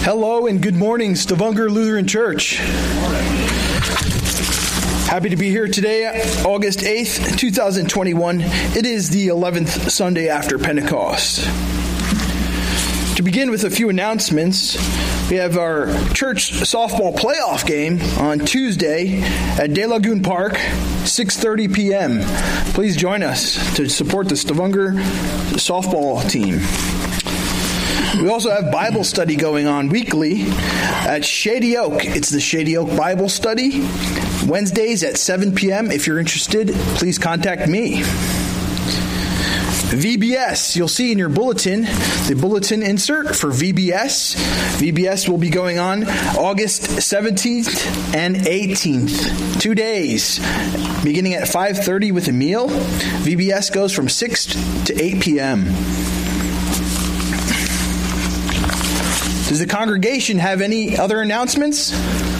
Hello and good morning, Stavanger Lutheran Church. Happy to be here today, August 8th, 2021. It is the 11th Sunday after Pentecost. To begin with a few announcements, we have our church softball playoff game on Tuesday at De Lagoon Park, 6:30 p.m. Please join us to support the Stavanger softball team. We also have Bible study going on weekly at Shady Oak. It's the Shady Oak Bible Study, Wednesdays at 7 p.m. If you're interested, please contact me. VBS, you'll see in your bulletin, the bulletin insert for VBS. VBS will be going on August 17th and 18th, 2 days, beginning at 5:30 with a meal. VBS goes from 6 to 8 p.m. Does the congregation have any other announcements?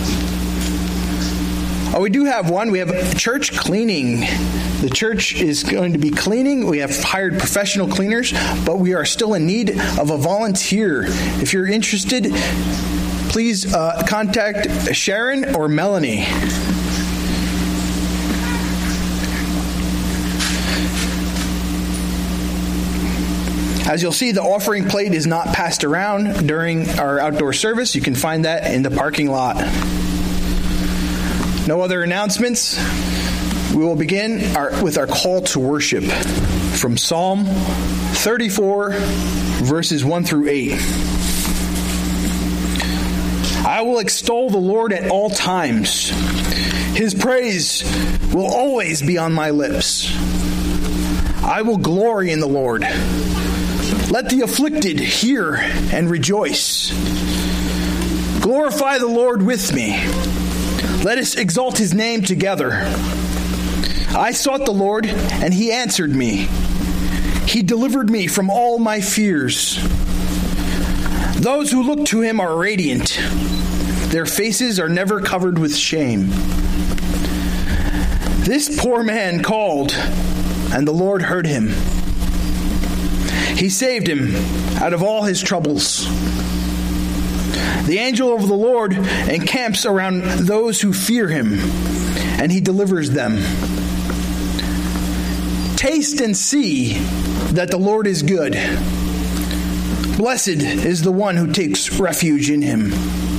Oh, we do have one. We have church cleaning. The church is going to be cleaning. We have hired professional cleaners, but we are still in need of a volunteer. If you're interested, please contact Sharon or Melanie. As you'll see, the offering plate is not passed around during our outdoor service. You can find that in the parking lot. No other announcements. We will begin with our call to worship from Psalm 34, verses 1 through 8. I will extol the Lord at all times. His praise will always be on my lips. I will glory in the Lord. Let the afflicted hear and rejoice. Glorify the Lord with me. Let us exalt his name together. I sought the Lord, and he answered me. He delivered me from all my fears. Those who look to him are radiant. Their faces are never covered with shame. This poor man called, and the Lord heard him. He saved him out of all his troubles. The angel of the Lord encamps around those who fear him, and he delivers them. Taste and see that the Lord is good. Blessed is the one who takes refuge in him.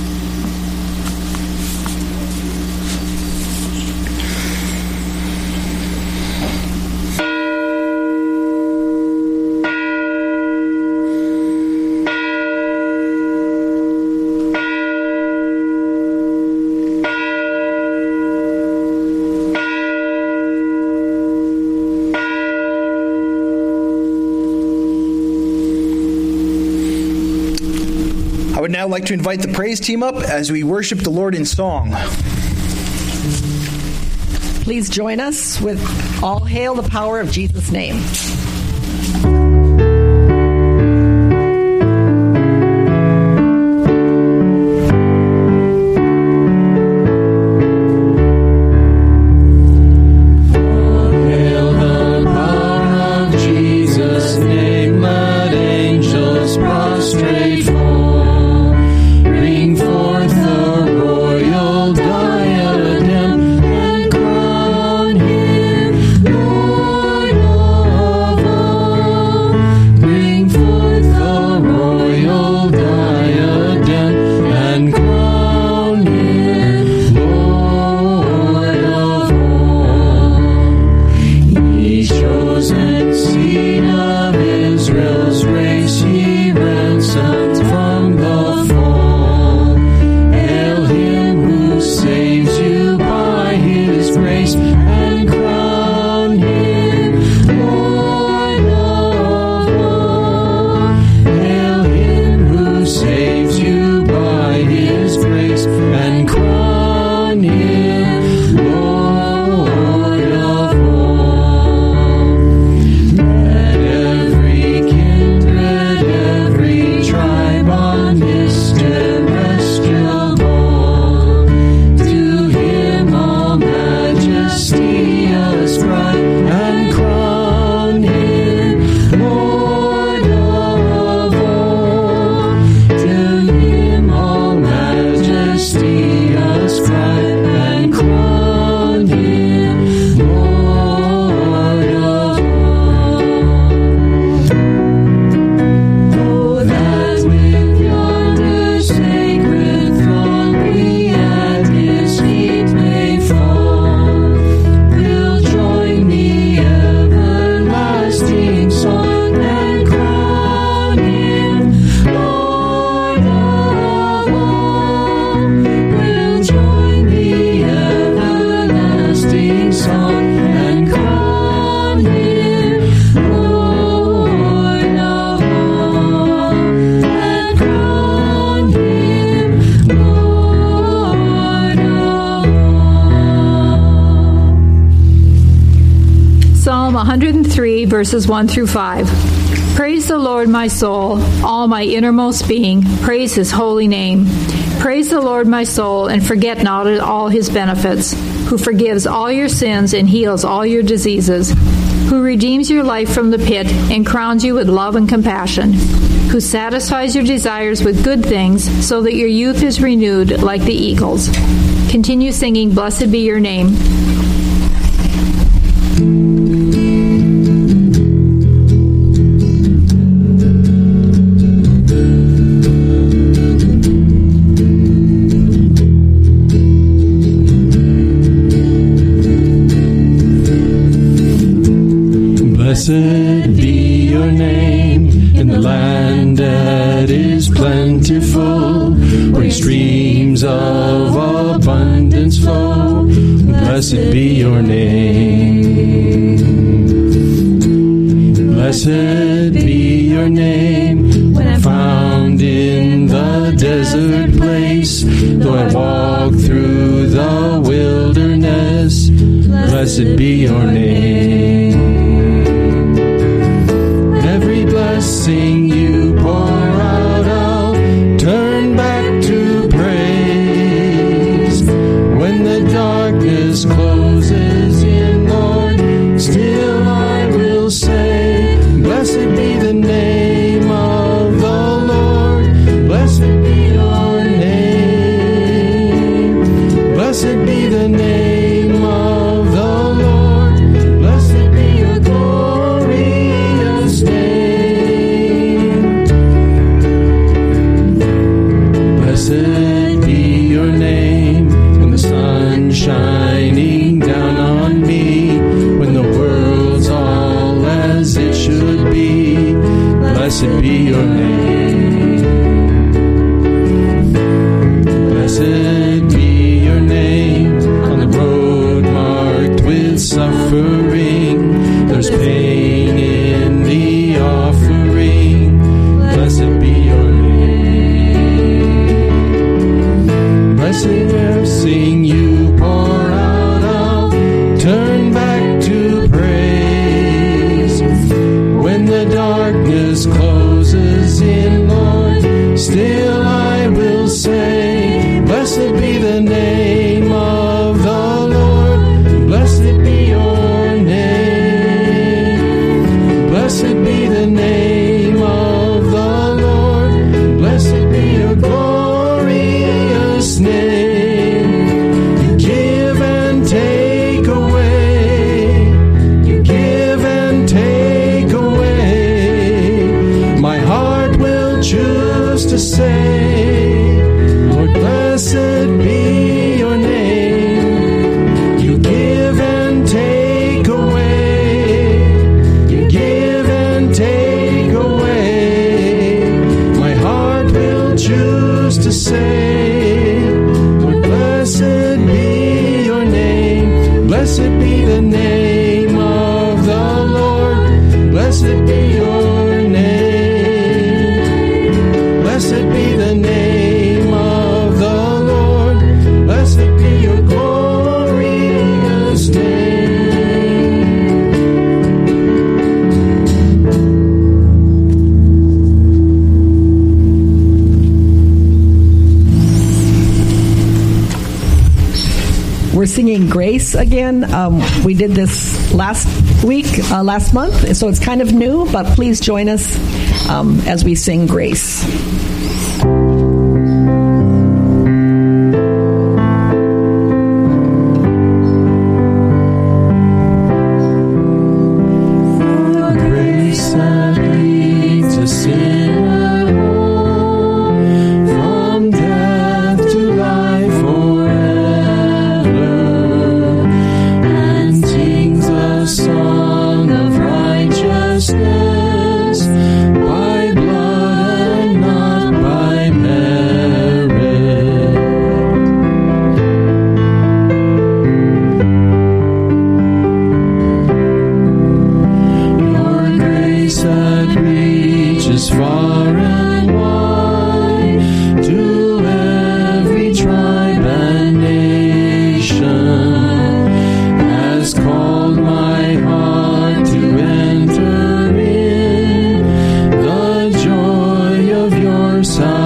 I would now like to invite the praise team up as we worship the Lord in song. Please join us with All Hail the Power of Jesus' Name. Majesty song and crown Him Lord of all, and crown Him Lord of all. Psalm 103, verses 1 through 5. Praise the Lord, my soul, all my innermost being. Praise His holy name. Praise the Lord, my soul, and forget not all His benefits, who forgives all your sins and heals all your diseases, who redeems your life from the pit and crowns you with love and compassion, who satisfies your desires with good things so that your youth is renewed like the eagles. Continue singing, Blessed be your name. Blessed be your name in the land that is plentiful, where streams of abundance flow. Blessed be your name. Blessed be your name when I'm found in the desert place, though I walk through the wilderness. Blessed be your name. Every blessing you pour out, I'll turn back to praise. When the darkness closes in, Lord, still I will say, blessed be the name of the Lord. Blessed be your name. Blessed be the name of the Lord. Blessed be your glorious name. Blessed be your name when the sun's shining down on me, when the world's all as it should be. Blessed be your name. Blessed be your name on the road marked with suffering. There's pain in the offering. Blessed be your name. Blessed everything you pour out, I'll turn back to praise. When the darkness closes in, Lord, still I will say, blessed be the name of the Lord. Blessed be your name. Blessed be the name of the Lord. Blessed be your glorious name. You give and take away. You give and take away. My heart will choose to say, Lord, blessed be your name. You give and take away. You give and take away. My heart will choose to say, Lord, blessed be your name. Blessed be the name of the Lord. Blessed be your name. Blessed be the name of the Lord. Blessed be your glorious name. We're singing Grace again. We did this last month, so it's kind of new, but please join us as we sing Grace. Grace that leads us in a home, from death to life forever, and sings a song of righteousness by blood and not by measure. stretches far and wide, to every tribe and nation, has called my heart to enter in the joy of your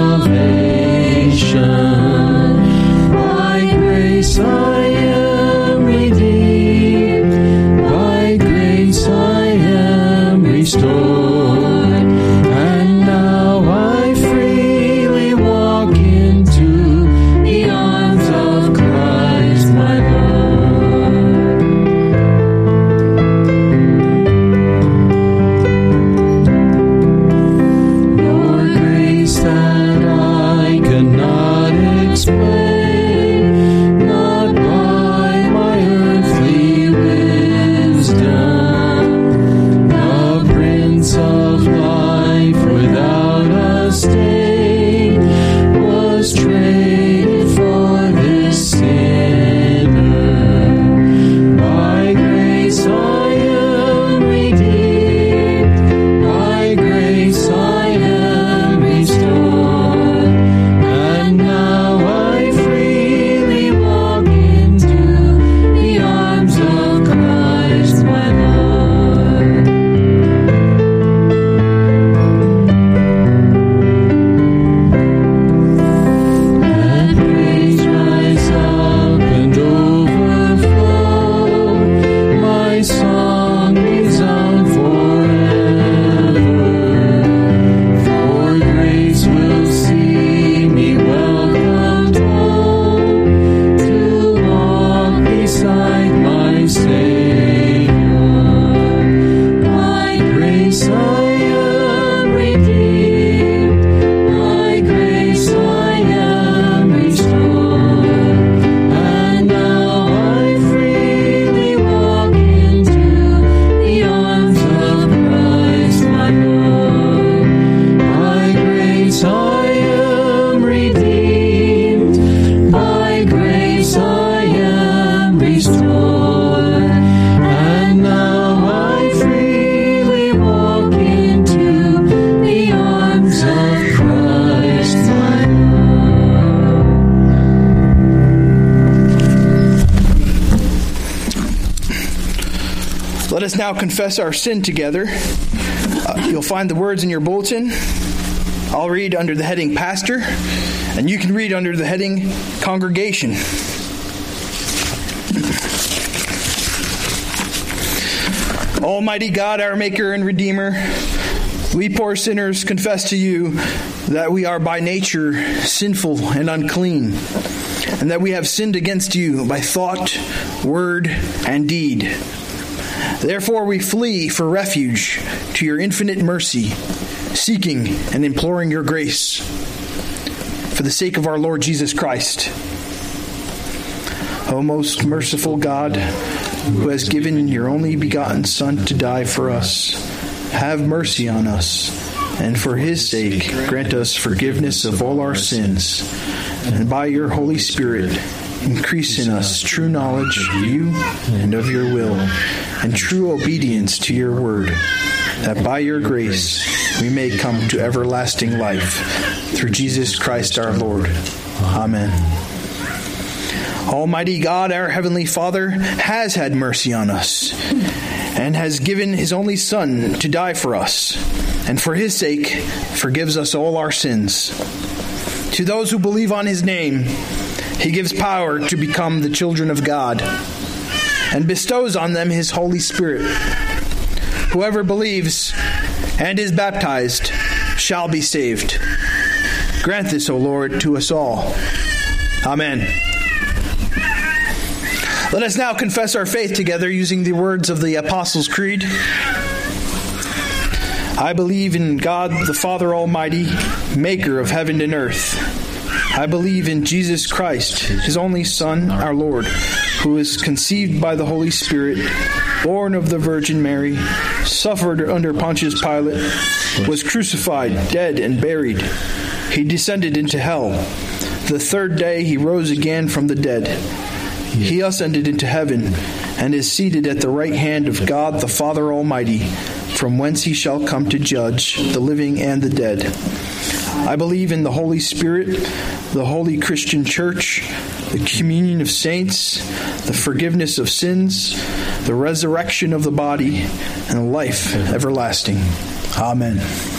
salvation. By grace I am redeemed, by grace I am restored, and now I freely walk into the arms of Christ my Lord. Your grace that I cannot explain, not by my earthly wisdom, the Prince of Life without a stain was traded for this sinner. By grace I am redeemed, by grace I am restored, and now I freely walk into the arms of Christ my Lord. Let praise rise up and overflow, my song resound forever. For grace will see me welcomed home, to walk beside my Savior. By grace I am redeemed, by grace I am restored, and now I freely walk into the arms of Christ my Lord. By grace I am redeemed, by grace I am restored, and now I freely walk into the arms of Christ my Lord. Let us now confess our sin together. You'll find the words in your bulletin. I'll read under the heading Pastor, and you can read under the heading Congregation. Almighty God, our Maker and Redeemer, we poor sinners confess to you that we are by nature sinful and unclean, and that we have sinned against you by thought, word, and deed. Therefore we flee for refuge to your infinite mercy, seeking and imploring your grace, for the sake of our Lord Jesus Christ. O most merciful God, who has given your only begotten Son to die for us, have mercy on us, and for his sake grant us forgiveness of all our sins, and by your Holy Spirit increase in us true knowledge of you and of your will, and true obedience to your word, that by your grace we may come to everlasting life, through Jesus Christ our Lord. Amen. Almighty God, our Heavenly Father, has had mercy on us, and has given his only Son to die for us, and for his sake forgives us all our sins. To those who believe on his name, he gives power to become the children of God, and bestows on them his Holy Spirit. Whoever believes and is baptized shall be saved. Grant this, O Lord, to us all. Amen. Let us now confess our faith together using the words of the Apostles' Creed. I believe in God the Father Almighty, maker of heaven and earth. I believe in Jesus Christ, his only Son, our Lord, who was conceived by the Holy Spirit, born of the Virgin Mary, suffered under Pontius Pilate, was crucified, dead, and buried. He descended into hell. The third day he rose again from the dead. He ascended into heaven and is seated at the right hand of God the Father Almighty. from whence he shall come to judge the living and the dead. I believe in the Holy Spirit, the holy Christian church, the communion of saints, the forgiveness of sins, the resurrection of the body, and life everlasting. Amen.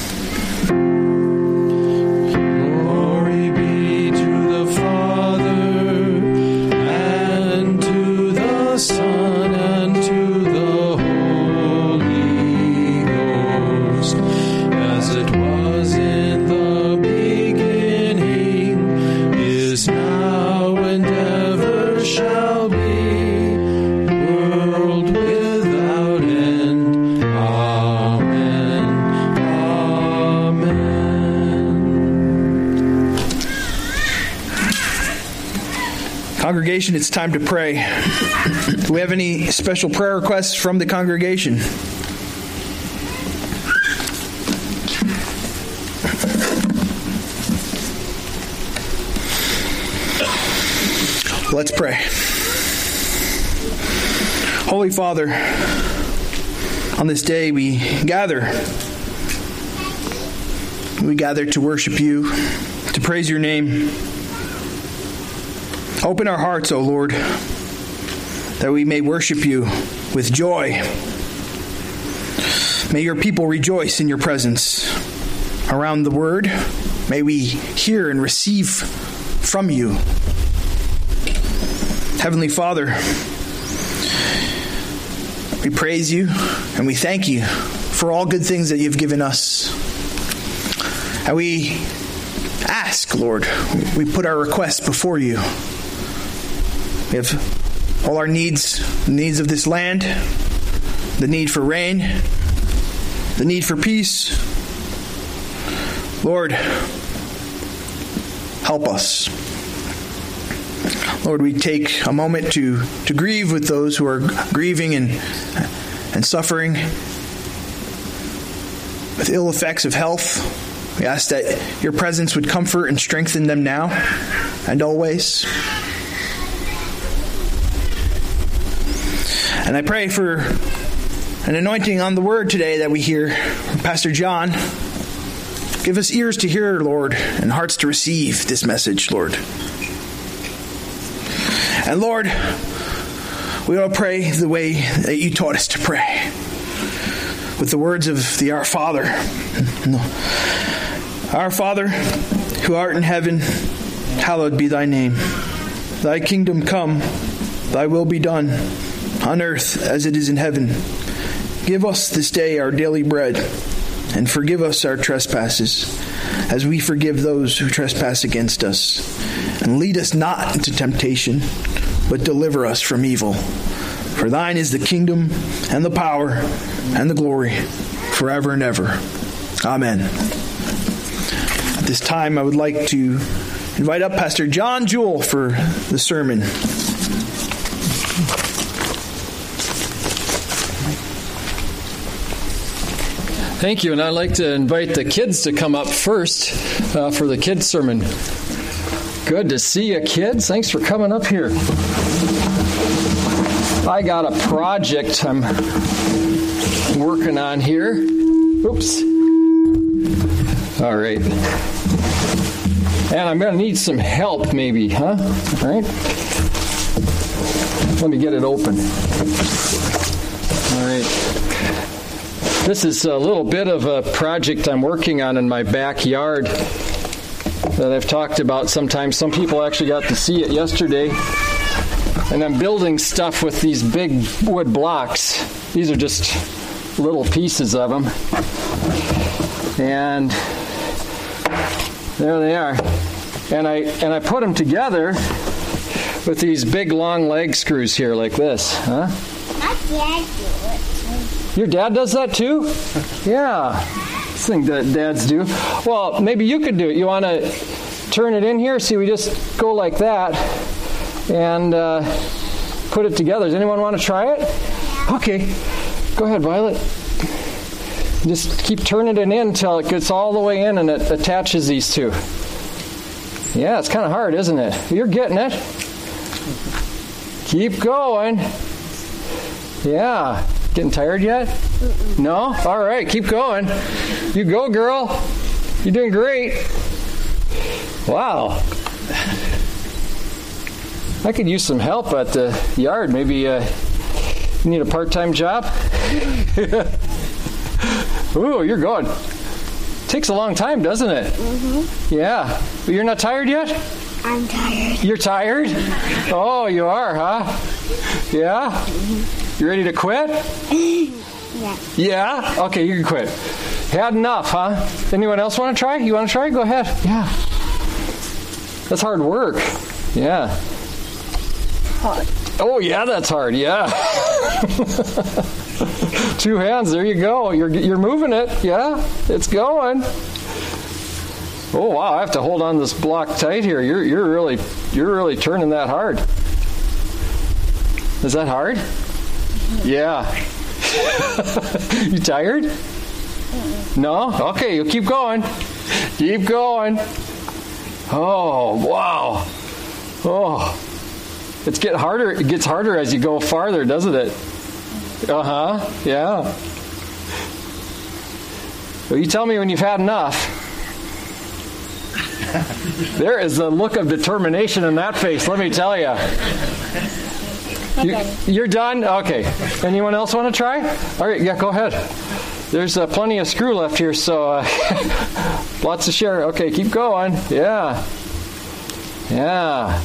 Glory be to the Father, and to the Son, and to the Holy Ghost, as it was in the beginning, is now, and ever shall be, world without end. Amen. Amen. Congregation, it's time to pray. Do we have any special prayer requests from the congregation? Let's pray. Holy Father, on this day we gather to worship you, to praise your name. Open our hearts, O Lord, that we may worship you with joy. May your people rejoice in your presence. Around the word, may we hear and receive from you. Heavenly Father, we praise you and we thank you for all good things that you've given us. And we ask, Lord, we put our requests before you. We have all our needs, the needs of this land, the need for rain, the need for peace. Lord, help us. Lord, we take a moment to grieve with those who are grieving and suffering with ill effects of health. We ask that your presence would comfort and strengthen them now and always. And I pray for an anointing on the word today that we hear from Pastor John. Give us ears to hear, Lord, and hearts to receive this message, Lord. And Lord, we will pray the way that you taught us to pray, with the words of the Our Father. Our Father, who art in heaven, hallowed be thy name. Thy kingdom come, thy will be done, on earth as it is in heaven. Give us this day our daily bread, and forgive us our trespasses, as we forgive those who trespass against us. And lead us not into temptation, but deliver us from evil. For thine is the kingdom, and the power, and the glory, forever and ever. Amen. At this time, I would like to invite up Pastor John Jewell for the sermon. Thank you, and I'd like to invite the kids to come up first for the kids' sermon. Good to see you, kids. Thanks for coming up here. I got a project I'm working on here. Oops. All right. And I'm going to need some help, maybe, huh? All right. Let me get it open. All right. This is a little bit of a project I'm working on in my backyard that I've talked about sometimes. Some people actually got to see it yesterday. And I'm building stuff with these big wood blocks. These are just little pieces of them. And there they are. And I put them together with these big long leg screws here like this. Huh? My dad do it. Your dad does that too? Yeah. This thing that dads do. Well, maybe you could do it. You want to turn it in here? See, we just go like that and put it together. Does anyone want to try it? Okay. Go ahead, Violet. Just keep turning it in until it gets all the way in and it attaches these two. Yeah, it's kind of hard, isn't it? You're getting it. Keep going. Yeah. Getting tired yet? No? All right, keep going. You go, girl. You're doing great. Wow. I could use some help at the yard. Maybe you need a part-time job? Ooh, you're going. Takes a long time, doesn't it? Mm-hmm. Yeah. But you're not tired yet? I'm tired. You're tired? Oh, you are, huh? Yeah? Mm-hmm. You ready to quit? Yeah. Yeah? Okay, you can quit. Had enough, huh? Anyone else want to try? You want to try? Go ahead. Yeah. That's hard work. Yeah. Hard. Oh, yeah, that's hard. Yeah. 2 hands. There you go. You're moving it. Yeah. It's going. Oh, wow. I have to hold on this block tight here. You're really turning that hard. Is that hard? Yeah. You tired? No? Okay, you keep going. Keep going. Oh, wow. Oh. It's getting harder. It gets harder as you go farther, doesn't it? Uh-huh. Yeah. Well, you tell me when you've had enough. There is a look of determination in that face, let me tell you. You're done? Okay. Anyone else want to try? All right, yeah, go ahead. There's plenty of screw left here, so lots to share. Okay, keep going. Yeah. Yeah.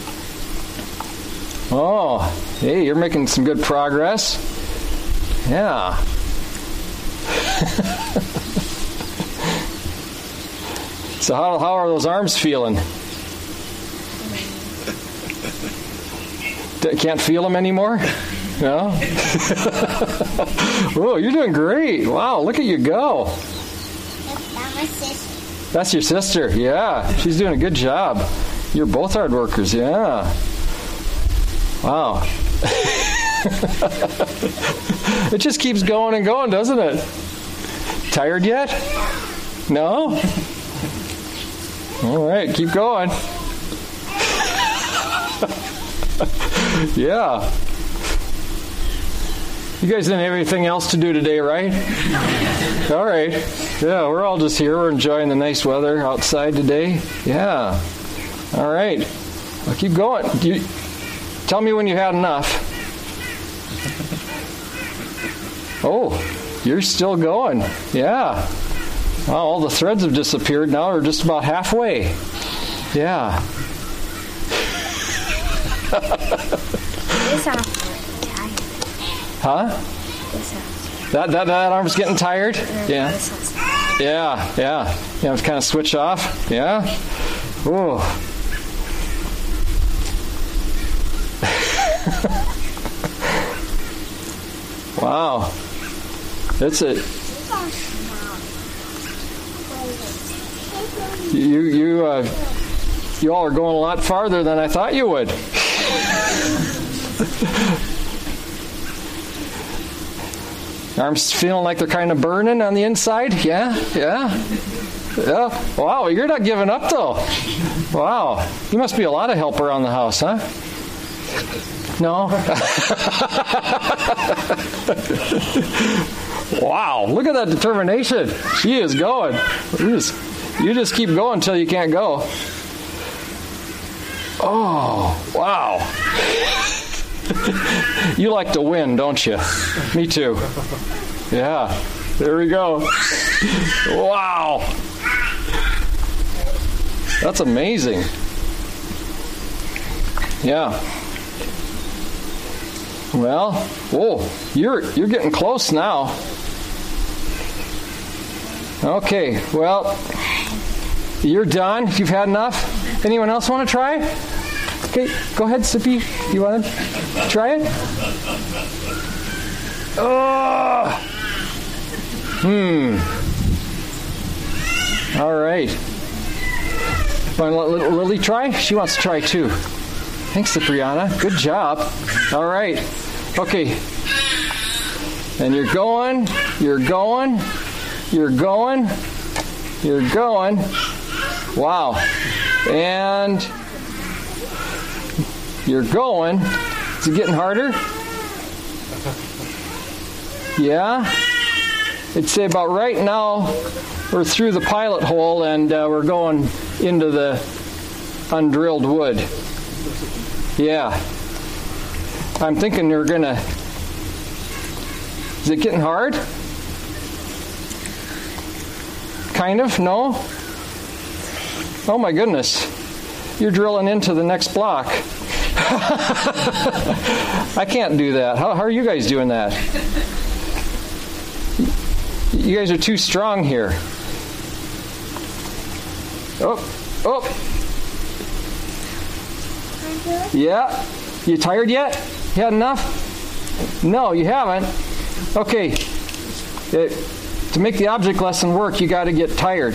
Oh, hey, you're making some good progress. Yeah. So how are those arms feeling? Can't feel them anymore? No? Oh, you're doing great. Wow, look at you go. That's my sister. That's your sister. Yeah, she's doing a good job. You're both hard workers. Yeah. Wow. It just keeps going and going, doesn't it? Tired yet? No? All right, keep going. Yeah. You guys didn't have anything else to do today, right? All right. Yeah, we're all just here. We're enjoying the nice weather outside today. Yeah. All right. I'll keep going. Tell me when you had enough. Oh, you're still going. Yeah. Wow, all the threads have disappeared. Now we're just about halfway. Yeah. This arm. Huh? That arm's getting tired? Yeah. Yeah. Yeah, it's kind of switch off. Yeah. Ooh. Wow. That's it. You all are going a lot farther than I thought you would. Arms feeling like they're kind of burning on the inside? Yeah. Wow, you're not giving up though. Wow. You must be a lot of help around the house, huh? No? Wow, look at that determination. She is going. You just keep going until you can't go. Oh, wow. You like to win, don't you? Me too. Yeah, there we go. Wow. That's amazing. Yeah. Well, whoa, you're getting close now. Okay, well, you're done. You've had enough. Anyone else want to try? Okay, go ahead, Sippy. You want to try it? All right. Want to let Lily try? She wants to try too. Thanks, Cipriana. Good job. All right. Okay. And you're going. Wow. And you're going. Is it getting harder? Yeah? I'd say about right now we're through the pilot hole and we're going into the undrilled wood. Yeah. I'm thinking you're going to... Is it getting hard? Kind of? No? Oh my goodness. You're drilling into the next block. I can't do that. How are you guys doing that? You guys are too strong here. Oh. Yeah. You tired yet? You had enough? No, you haven't. Okay. To make the object lesson work, you got to get tired.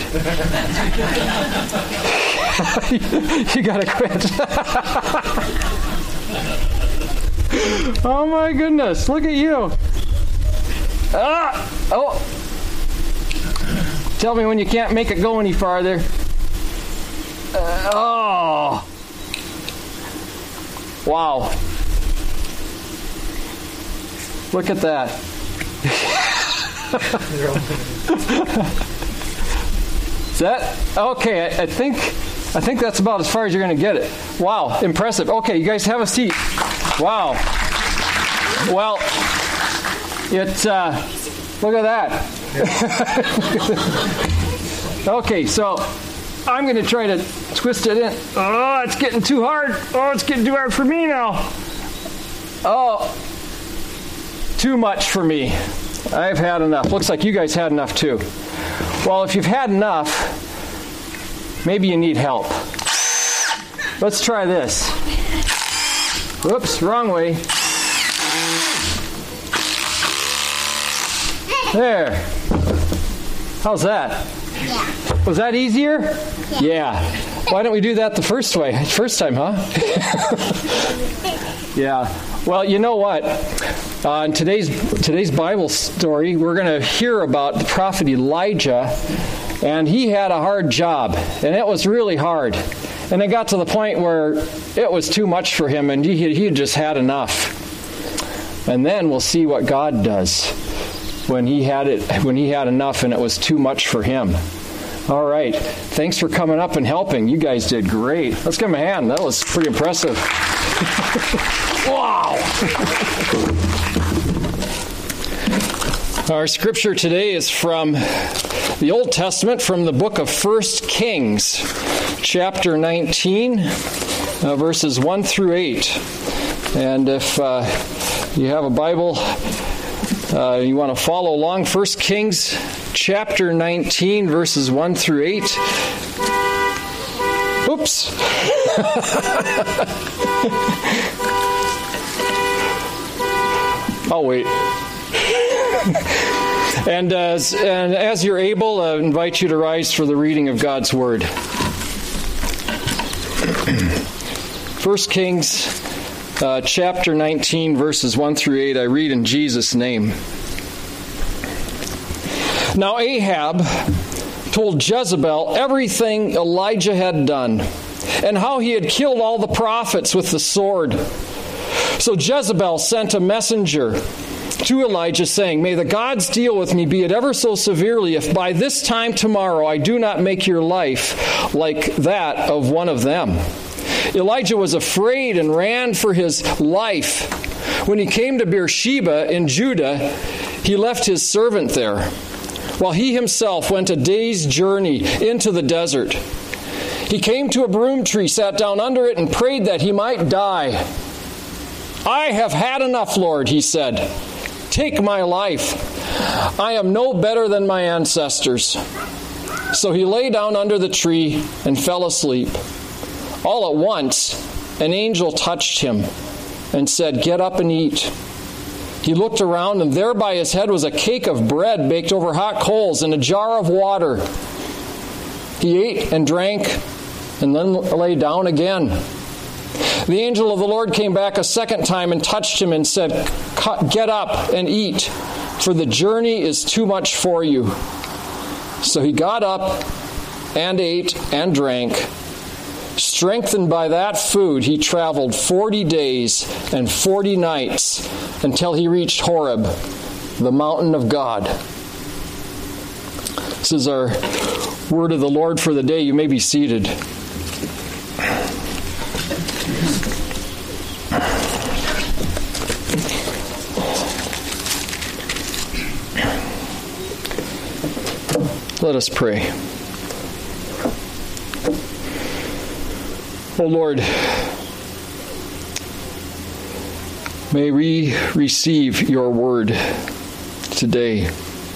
You got to quit. Oh my goodness, look at you. Oh. Tell me when you can't make it go any farther. Oh. Wow. Look at that. Is that okay? I think that's about as far as you're going to get it. Wow, impressive. Okay, you guys have a seat. Wow. Well, it's look at that. Okay, so I'm going to try to twist it in. Oh, it's getting too hard. Oh, it's getting too hard for me now. Oh, too much for me. I've had enough. Looks like you guys had enough too. Well, if you've had enough, maybe you need help. Let's try this. Whoops, wrong way. There. How's that? Yeah. Was that easier? Yeah. Why don't we do that the first time, huh? Yeah. Well, you know what? In today's Bible story, we're going to hear about the prophet Elijah, and he had a hard job, and it was really hard. And it got to the point where it was too much for him, and he had just had enough. And then we'll see what God does when he had enough and it was too much for him. All right. Thanks for coming up and helping. You guys did great. Let's give him a hand. That was pretty impressive. Wow. Our scripture today is from the Old Testament, from the book of 1 Kings, chapter 19, verses 1 through 8. And if you have a Bible, you want to follow along, 1 Kings, chapter 19, verses 1 through 8. Oops. I'll wait. And as you're able, I invite you to rise for the reading of God's Word. 1 Kings chapter 19, verses 1 through 8, I read in Jesus' name. Now Ahab told Jezebel everything Elijah had done, and how he had killed all the prophets with the sword. So Jezebel sent a messenger to Elijah, saying, "May the gods deal with me, be it ever so severely, if by this time tomorrow I do not make your life like that of one of them." Elijah was afraid and ran for his life. When he came to Beersheba in Judah, he left his servant there, while he himself went a day's journey into the desert. He came to a broom tree, sat down under it, and prayed that he might die. "I have had enough, Lord," he said. "Take my life. I am no better than my ancestors." So he lay down under the tree and fell asleep. All at once, an angel touched him and said, "Get up and eat." He looked around, and there by his head was a cake of bread baked over hot coals and a jar of water. He ate and drank and then lay down again. The angel of the Lord came back a second time and touched him and said, "Get up and eat, for the journey is too much for you." So he got up and ate and drank. Strengthened by that food, he traveled 40 days and 40 nights until he reached Horeb, the mountain of God. This is our word of the Lord for the day. You may be seated. Let us pray. O Lord, may we receive your word today,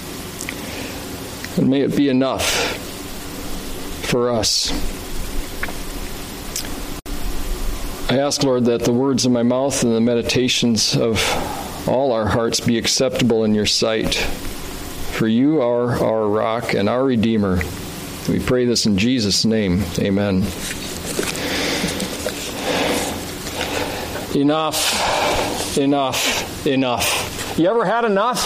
and may it be enough for us. I ask, Lord, that the words of my mouth and the meditations of all our hearts be acceptable in your sight. For you are our rock and our Redeemer. We pray this in Jesus' name. Amen. Enough, enough, enough. You ever had enough?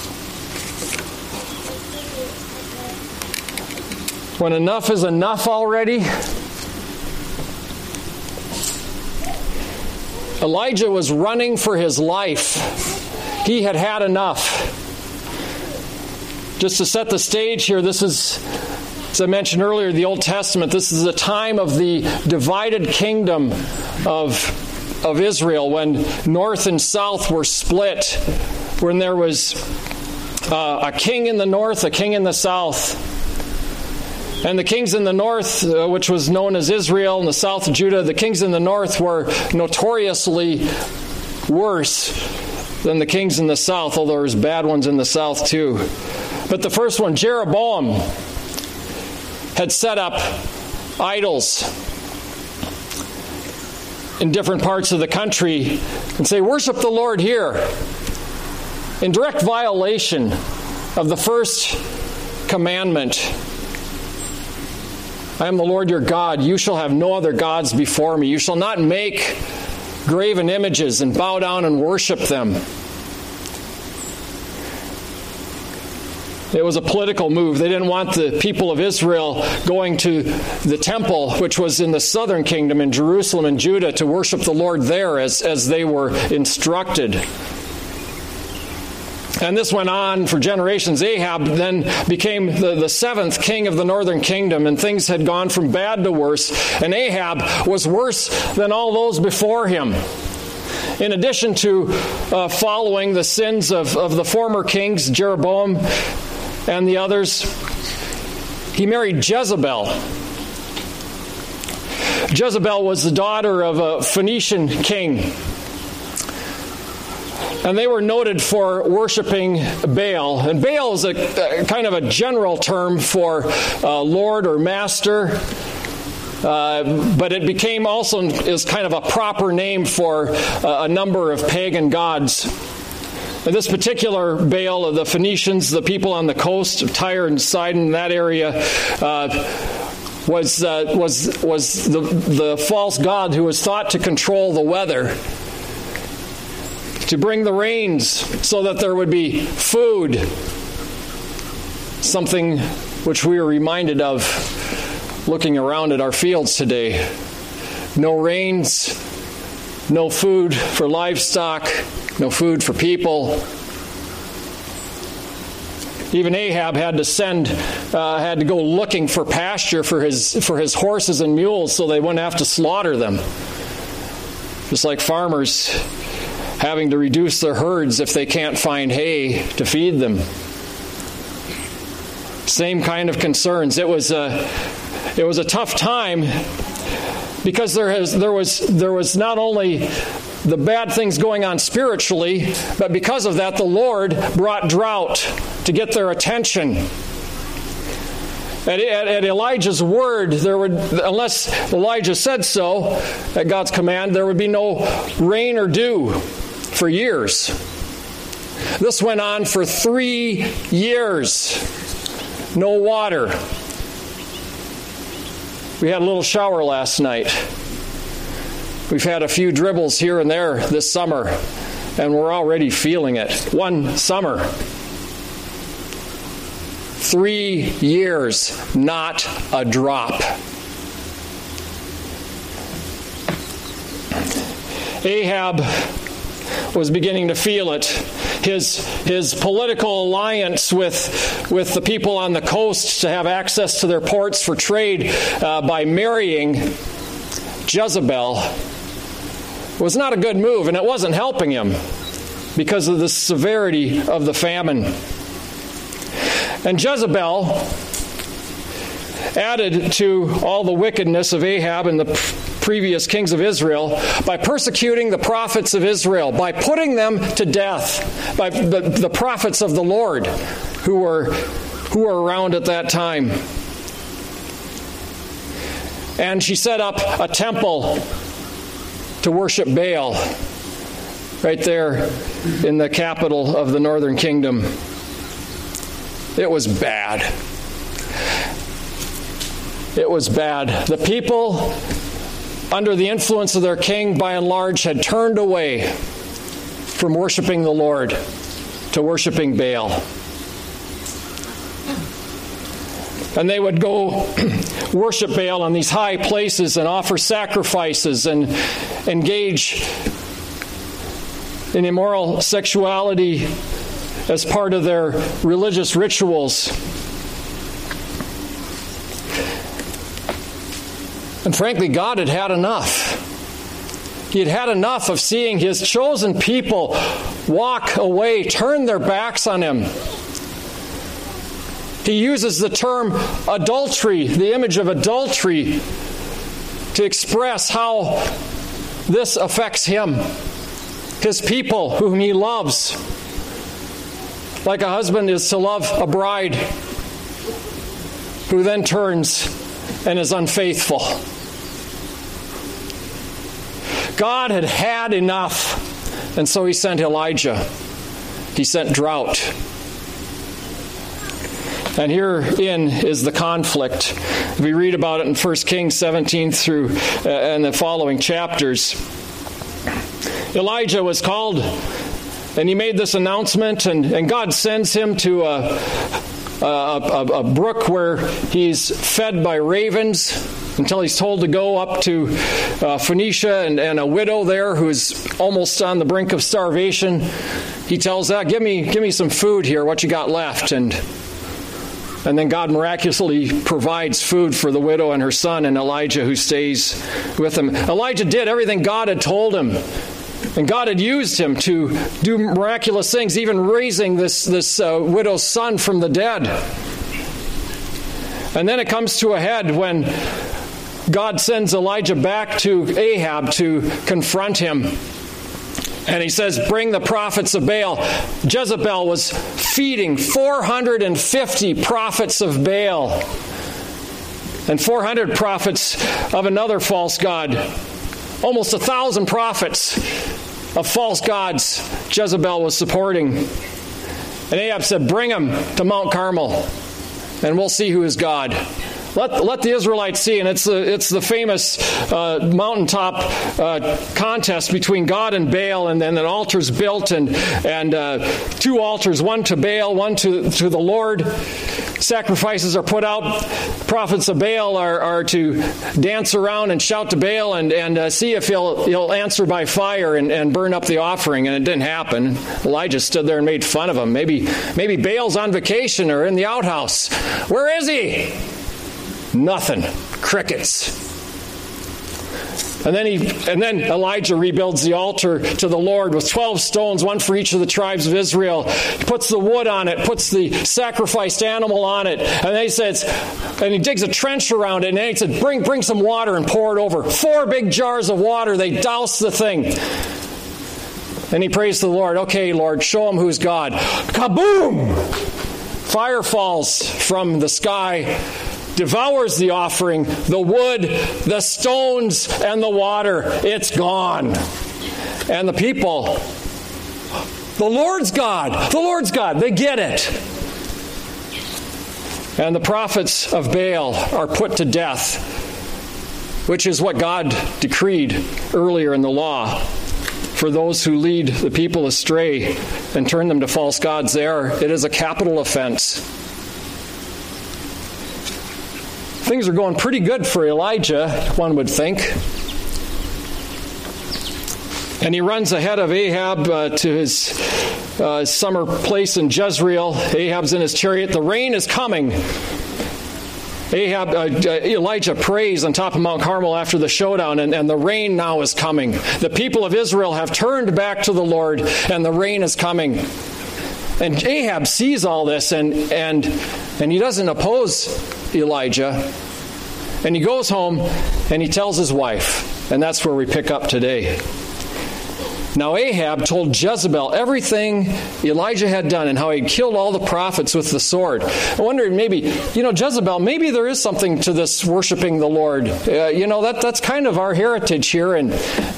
When enough is enough already? Elijah was running for his life. He had had enough. Just to set the stage here, this is, as I mentioned earlier, the Old Testament. This is a time of the divided kingdom of Israel, when north and south were split, when there was a king in the north, a king in the south. And the kings in the north, which was known as Israel, and the south of Judah, the kings in the north were notoriously worse than the kings in the south, although there was bad ones in the south too. But the first one, Jeroboam, had set up idols in different parts of the country and say, worship the Lord here, in direct violation of the first commandment. I am the Lord your God. You shall have no other gods before me. You shall not make graven images and bow down and worship them. It was a political move. They didn't want the people of Israel going to the temple, which was in the southern kingdom in Jerusalem and Judah, to worship the Lord there as they were instructed. And this went on for generations. Ahab then became the seventh king of the northern kingdom, and things had gone from bad to worse. And Ahab was worse than all those before him. In addition to following the sins of the former kings, Jeroboam and the others, he married Jezebel. Jezebel was the daughter of a Phoenician king. And they were noted for worshiping Baal. And Baal is a kind of a general term for Lord or Master. But it became also is kind of a proper name for a number of pagan gods. And this particular Baal of the Phoenicians, the people on the coast of Tyre and Sidon, that area, was the false god who was thought to control the weather, to bring the rains so that there would be food, something which we are reminded of looking around at our fields today. No rains, no food for livestock, no food for people. Even Ahab had to go looking for pasture for his horses and mules so they wouldn't have to slaughter them. Just like farmers having to reduce their herds if they can't find hay to feed them. Same kind of concerns. It was a tough time because there was not only the bad things going on spiritually, but because of that, the Lord brought drought to get their attention. At Elijah's word, unless Elijah said so, at God's command, there would be no rain or dew for years. This went on for 3 years. No water. We had a little shower last night. We've had a few dribbles here and there this summer, and we're already feeling it. One summer. 3 years, not a drop. Ahab was beginning to feel it. his political alliance with the people on the coast to have access to their ports for trade by marrying Jezebel was not a good move, and it wasn't helping him because of the severity of the famine. And Jezebel added to all the wickedness of Ahab and the previous kings of Israel by persecuting the prophets of Israel, by putting them to death, by the prophets of the Lord who were around at that time. And she set up a temple to worship Baal right there in the capital of the northern kingdom. It was bad. It was bad. The people, under the influence of their king, by and large, had turned away from worshiping the Lord to worshiping Baal. And they would go worship Baal on these high places and offer sacrifices and engage in immoral sexuality as part of their religious rituals. And frankly, God had had enough. He had had enough of seeing his chosen people walk away, turn their backs on him. He uses the term adultery, the image of adultery, to express how this affects him, his people whom he loves, like a husband is to love a bride who then turns and is unfaithful. God had had enough, and so he sent Elijah. He sent drought. And herein is the conflict. We read about it in 1 Kings 17 through and the following chapters. Elijah was called, and he made this announcement, and God sends him to a brook where he's fed by ravens until he's told to go up to Phoenicia, and a widow there who's almost on the brink of starvation. He tells her, give me some food here, what you got left. And then God miraculously provides food for the widow and her son and Elijah, who stays with him. Elijah did everything God had told him. And God had used him to do miraculous things, even raising this widow's son from the dead. And then it comes to a head when God sends Elijah back to Ahab to confront him. And he says, bring the prophets of Baal. Jezebel was feeding 450 prophets of Baal and 400 prophets of another false god. Almost 1,000 prophets of false gods Jezebel was supporting. And Ahab said, bring them to Mount Carmel, and we'll see who is God. Let the Israelites see, and it's the famous mountaintop contest between God and Baal, and then an altar's built, and two altars, one to Baal, one to the Lord. Sacrifices are put out. Prophets of Baal are to dance around and shout to Baal and see if he'll answer by fire and burn up the offering, and it didn't happen. Elijah stood there and made fun of him. Maybe Baal's on vacation or in the outhouse. Where is he? Nothing. Crickets. And then Elijah rebuilds the altar to the Lord with 12 stones, one for each of the tribes of Israel. He puts the wood on it, puts the sacrificed animal on it, and then he says, and he digs a trench around it, and then he said, bring some water and pour it over. 4 big jars of water. They douse the thing. And he prays to the Lord. Okay, Lord, show him who's God. Kaboom! Fire falls from the sky, devours the offering, the wood, the stones, and the water. It's gone. And the people, the Lord's God, they get it. And the prophets of Baal are put to death, which is what God decreed earlier in the law. For those who lead the people astray and turn them to false gods, it is a capital offense. Things are going pretty good for Elijah, one would think. And he runs ahead of Ahab to his summer place in Jezreel. Ahab's in his chariot. The rain is coming. Elijah prays on top of Mount Carmel after the showdown, and the rain now is coming. The people of Israel have turned back to the Lord, and the rain is coming. And Ahab sees all this, and he doesn't oppose Elijah. And he goes home, and he tells his wife. And that's where we pick up today. Now Ahab told Jezebel everything Elijah had done and how he killed all the prophets with the sword. I wondered maybe, Jezebel, maybe there is something to this worshiping the Lord. That's kind of our heritage here. And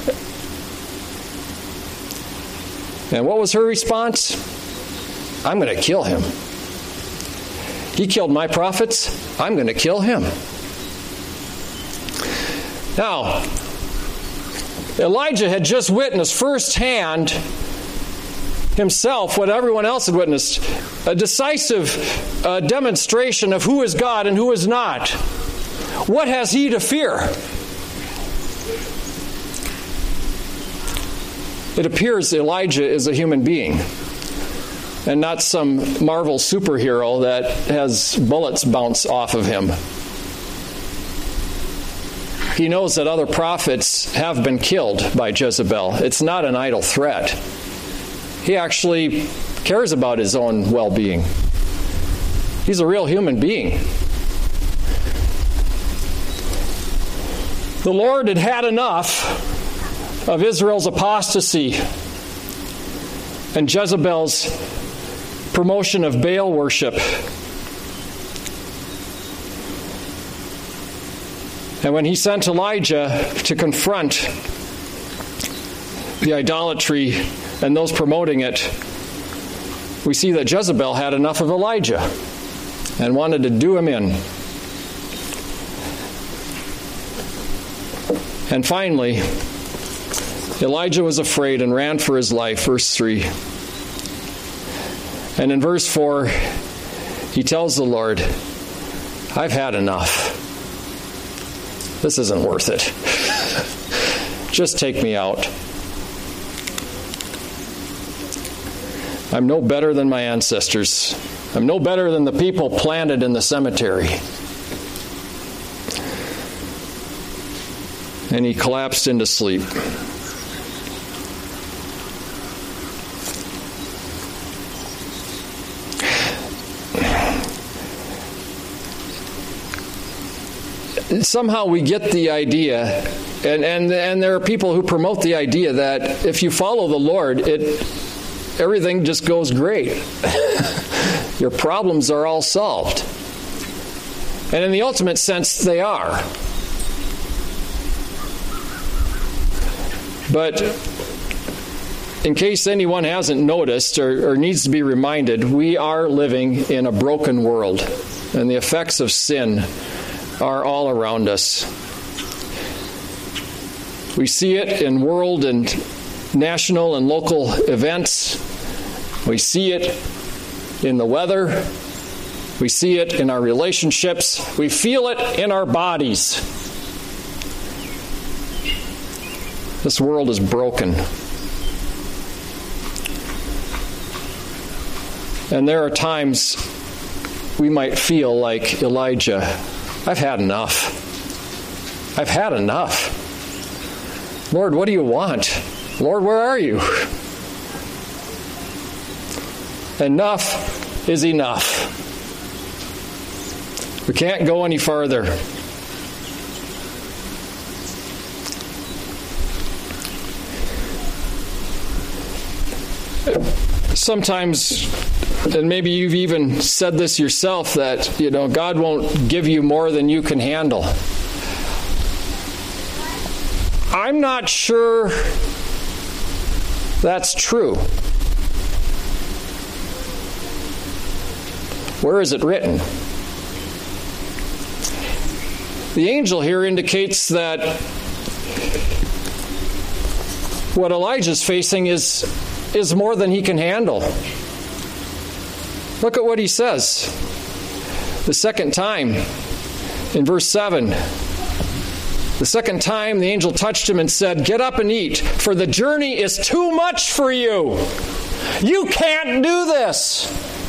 what was her response? I'm going to kill him. He killed my prophets. I'm going to kill him. Now, Elijah had just witnessed firsthand himself what everyone else had witnessed, a decisive demonstration of who is God and who is not. What has he to fear? It appears Elijah is a human being and not some Marvel superhero that has bullets bounce off of him. He knows that other prophets have been killed by Jezebel. It's not an idle threat. He actually cares about his own well-being. He's a real human being. The Lord had had enough of Israel's apostasy and Jezebel's promotion of Baal worship. And when he sent Elijah to confront the idolatry and those promoting it, we see that Jezebel had enough of Elijah and wanted to do him in. And finally, Elijah was afraid and ran for his life, verse 3. And in verse 4, he tells the Lord, I've had enough. This isn't worth it. Just take me out. I'm no better than my ancestors. I'm no better than the people planted in the cemetery. And he collapsed into sleep. Somehow we get the idea, and there are people who promote the idea that if you follow the Lord, everything just goes great. Your problems are all solved. And in the ultimate sense, they are. But in case anyone hasn't noticed or needs to be reminded, we are living in a broken world, and the effects of sin are all around us. We see it in world and national and local events. We see it in the weather. We see it in our relationships. We feel it in our bodies. This world is broken. And there are times we might feel like Elijah, I've had enough. I've had enough. Lord, what do you want? Lord, where are you? Enough is enough. We can't go any farther. Sometimes, and maybe you've even said this yourself, that, God won't give you more than you can handle. I'm not sure that's true. Where is it written? The angel here indicates that what Elijah's facing is more than he can handle. Look at what he says. The second time, in verse 7, the second time the angel touched him and said, "Get up and eat, for the journey is too much for you." You can't do this.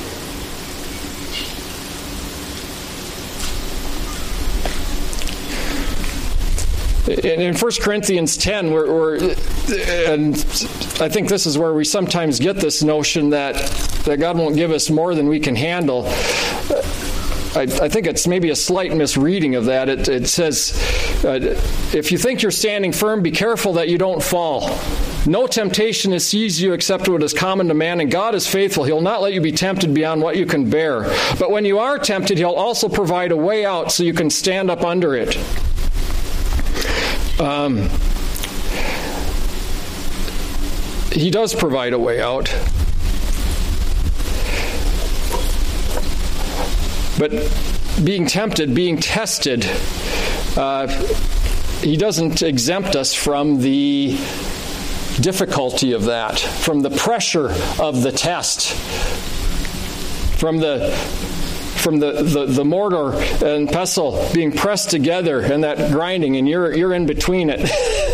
In 1 Corinthians 10, and I think this is where we sometimes get this notion that God won't give us more than we can handle. I think it's maybe a slight misreading of that. It says, if you think you're standing firm, be careful that you don't fall. No temptation has seized you except what is common to man, and God is faithful. He'll not let you be tempted beyond what you can bear. But when you are tempted, He'll also provide a way out so you can stand up under it. He does provide a way out. But being tempted, being tested, He doesn't exempt us from the difficulty of that, from the pressure of the test, from the mortar and pestle being pressed together and that grinding, and you're in between it.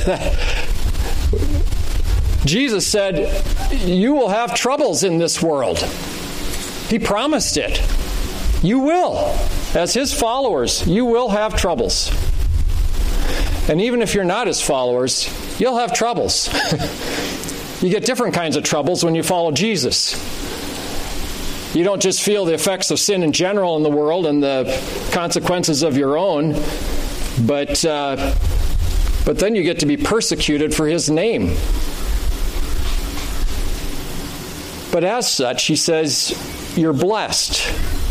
Jesus said, you will have troubles in this world. He promised it. You will. As His followers, you will have troubles. And even if you're not His followers, you'll have troubles. You get different kinds of troubles when you follow Jesus. You don't just feel the effects of sin in general in the world and the consequences of your own, but then you get to be persecuted for His name. But as such, He says, you're blessed.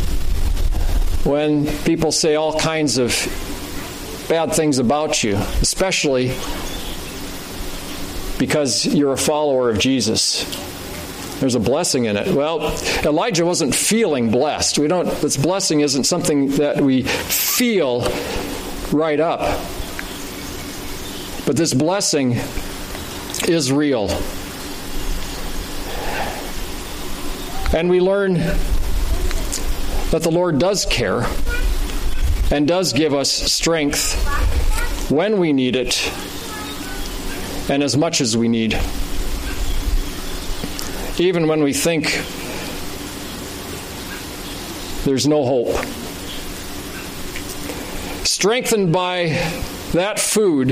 When people say all kinds of bad things about you, especially because you're a follower of Jesus. There's a blessing in it. Well, Elijah wasn't feeling blessed. This blessing isn't something that we feel right up. But this blessing is real. And we learn that the Lord does care and does give us strength when we need it and as much as we need. Even when we think there's no hope. Strengthened by that food,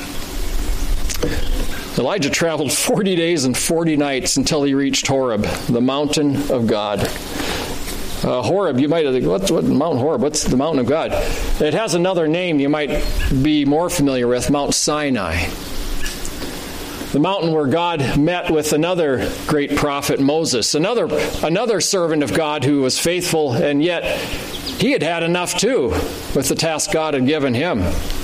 Elijah traveled 40 days and 40 nights until he reached Horeb, the mountain of God. Horeb, you might think, what Mount Horeb? What's the mountain of God? It has another name you might be more familiar with, Mount Sinai. The mountain where God met with another great prophet, Moses, another servant of God who was faithful, and yet he had had enough too with the task God had given him.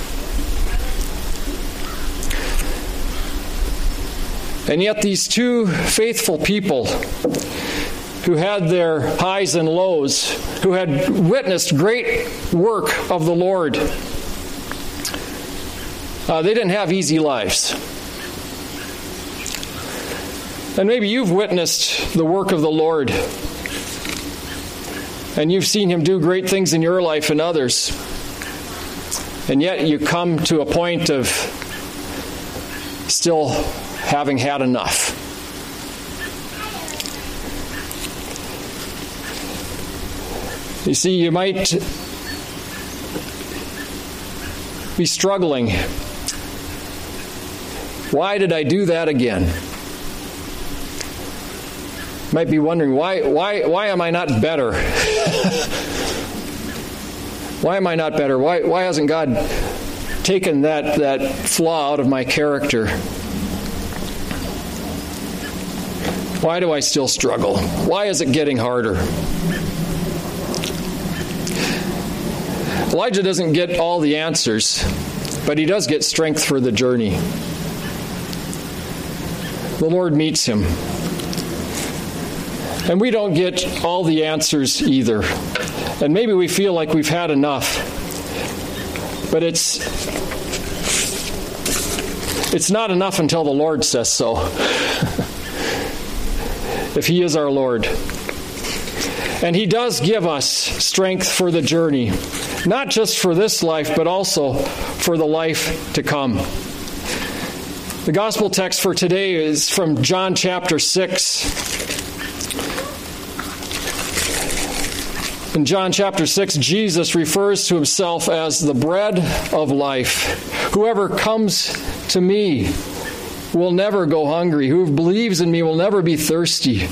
And yet these two faithful people who had their highs and lows, who had witnessed great work of the Lord, they didn't have easy lives. And maybe you've witnessed the work of the Lord, and you've seen Him do great things in your life and others, and yet you come to a point of still having had enough. You see, you might be struggling. Why did I do that again? Might be wondering, why am I not better? Why am I not better? Why hasn't God taken that flaw out of my character? Why do I still struggle? Why is it getting harder? Elijah doesn't get all the answers, but he does get strength for the journey. The Lord meets him. And we don't get all the answers either. And maybe we feel like we've had enough. But it's not enough until the Lord says so. If He is our Lord. And He does give us strength for the journey. Not just for this life, but also for the life to come. The gospel text for today is from John chapter 6. In John chapter 6, Jesus refers to himself as the bread of life. Whoever comes to me will never go hungry. Who believes in me will never be thirsty.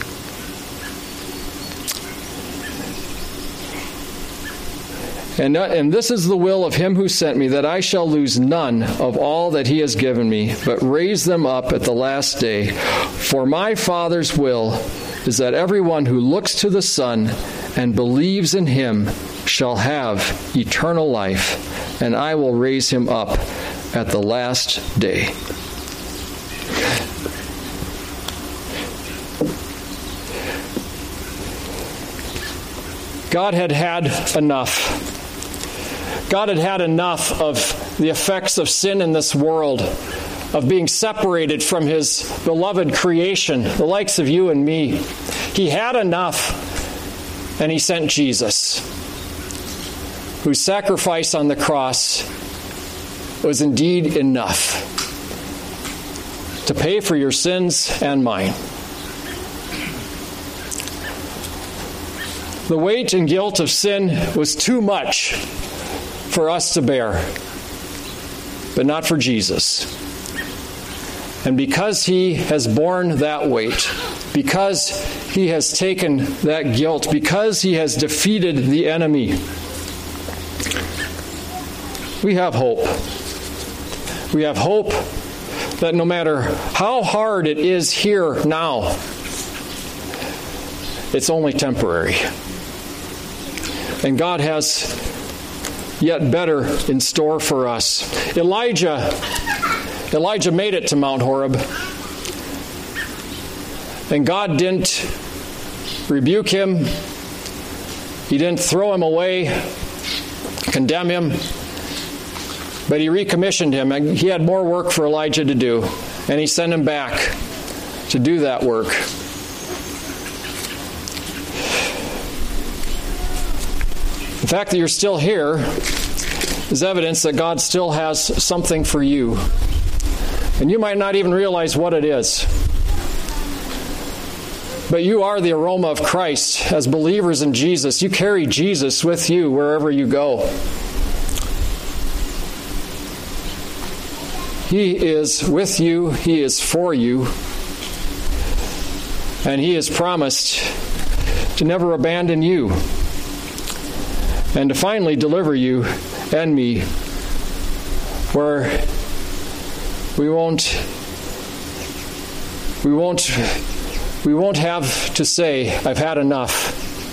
And this is the will of him who sent me, that I shall lose none of all that he has given me, but raise them up at the last day. For my Father's will is that everyone who looks to the Son and believes in him shall have eternal life, and I will raise him up at the last day. God had had enough. God had had enough of the effects of sin in this world, of being separated from his beloved creation, the likes of you and me. He had enough, and he sent Jesus, whose sacrifice on the cross was indeed enough to pay for your sins and mine. The weight and guilt of sin was too much for us to bear, but not for Jesus. And because he has borne that weight, because he has taken that guilt, because he has defeated the enemy, we have hope. We have hope that no matter how hard it is here now, it's only temporary. And God has yet better in store for us. Elijah made it to Mount Horeb. And God didn't rebuke him. He didn't throw him away, condemn him. But he recommissioned him. And he had more work for Elijah to do. And he sent him back to do that work. The fact that you're still here is evidence that God still has something for you. And you might not even realize what it is. But you are the aroma of Christ. As believers in Jesus, you carry Jesus with you wherever you go. He is with you. He is for you. And he has promised to never abandon you, and to finally deliver you and me where we won't have to say, I've had enough.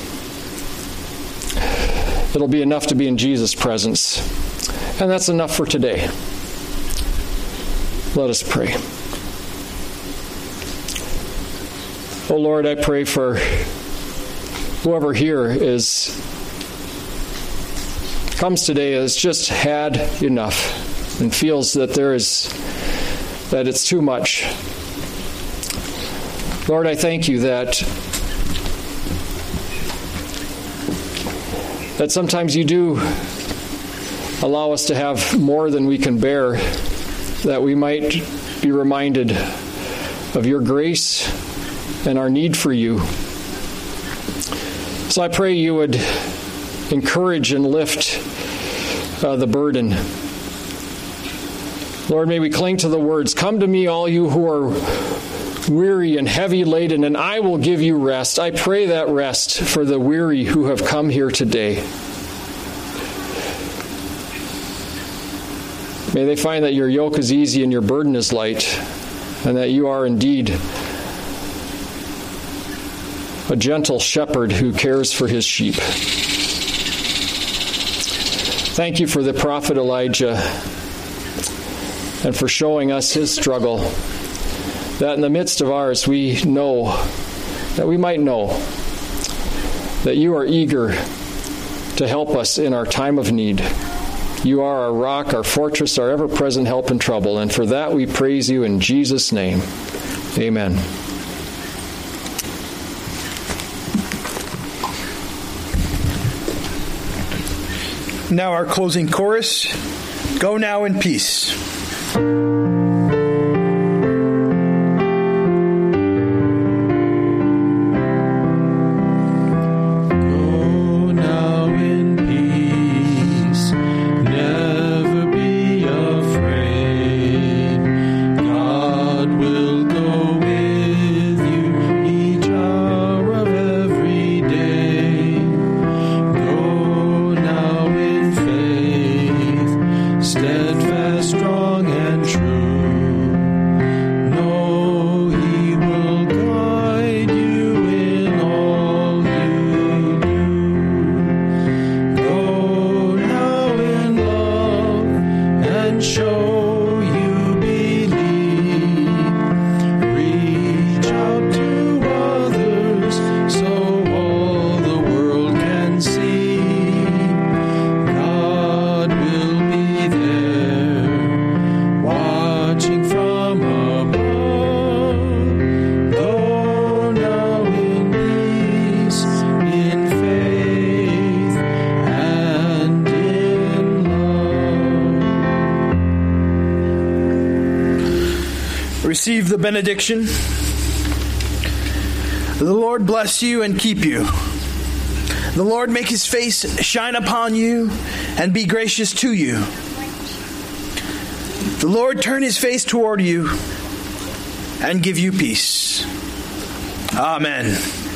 It'll be enough to be in Jesus' presence. And that's enough for today. Let us pray. Oh Lord, I pray for whoever here comes today has just had enough and feels that that it's too much. Lord, I thank you that sometimes you do allow us to have more than we can bear, that we might be reminded of your grace and our need for you. So I pray you would encourage and lift the burden. Lord, may we cling to the words, come to me, all you who are weary and heavy laden, and I will give you rest. I pray that rest for the weary who have come here today. May they find that your yoke is easy and your burden is light, and that you are indeed a gentle shepherd who cares for his sheep. Thank you for the prophet Elijah and for showing us his struggle, that in the midst of ours we know, that we might know that you are eager to help us in our time of need. You are our rock, our fortress, our ever-present help in trouble, and for that we praise you in Jesus' name. Amen. Now our closing chorus, Go Now in Peace. Go now receive the benediction. The Lord bless you and keep you. The Lord make his face shine upon you and be gracious to you. The Lord turn his face toward you and give you peace. Amen.